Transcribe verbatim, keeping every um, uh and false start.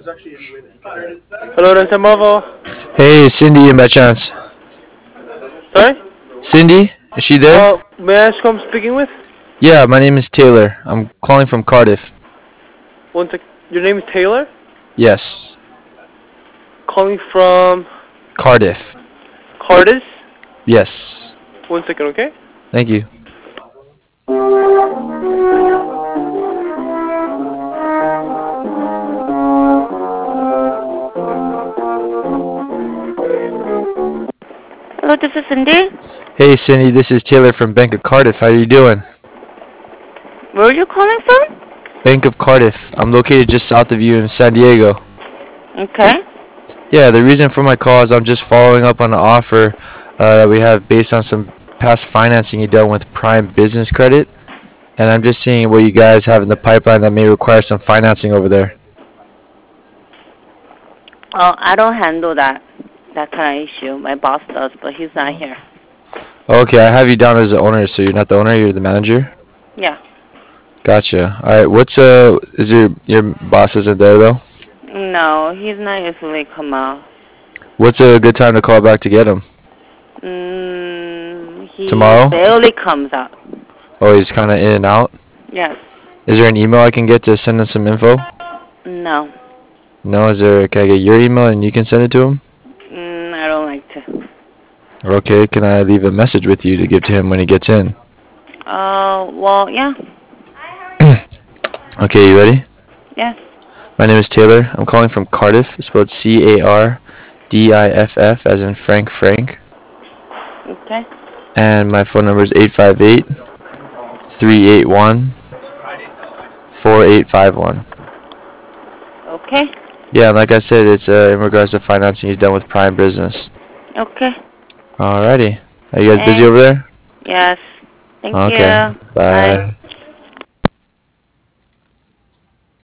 Hello, Renta Marvel. Hey, is Cindy in by chance? Sorry? Cindy? Is she there? Uh, may I ask who I'm speaking with? Yeah, my name is Taylor. I'm calling from Cardiff. One sec. Your name is Taylor? Yes. Calling from Cardiff. Cardis? Yes. One second, okay? Thank you. Hello, this is Cindy. Hey, Cindy, this is Taylor from Bank of Cardiff. How are you doing? Where are you calling from? Bank of Cardiff. I'm located just south of you in San Diego. Okay. Yeah, the reason for my call is I'm just following up on an offer uh, that we have based on some past financing you done with Prime Business Credit. And I'm just seeing what you guys have in the pipeline that may require some financing over there. Oh, I don't handle that that kind of issue. My boss does, but he's not here. Okay, I have you down as the owner, so you're not the owner, you're the manager? Yeah. Gotcha. Alright, what's, uh, is your, your boss isn't there though? No, he's not usually come out. What's a good time to call back to get him? Mm, he Tomorrow? barely comes out. Oh, he's kind of in and out? Yes. Is there an email I can get to send him some info? No. No, is there, can I get your email and you can send it to him? Mm, I don't like to. Okay, can I leave a message with you to give to him when he gets in? Uh, well, yeah. Okay, you ready? Yes. My name is Taylor. I'm calling from Cardiff, spelled C A R D I F F, as in Frank Frank. Okay. And my phone number is eight five eight, three eight one, four eight five one. Okay. Yeah, like I said, it's uh, in regards to financing he's done with Prime Business. Okay. Alrighty. Are you guys busy Thanks. over there? Yes. Thank Okay. you. Bye. Bye.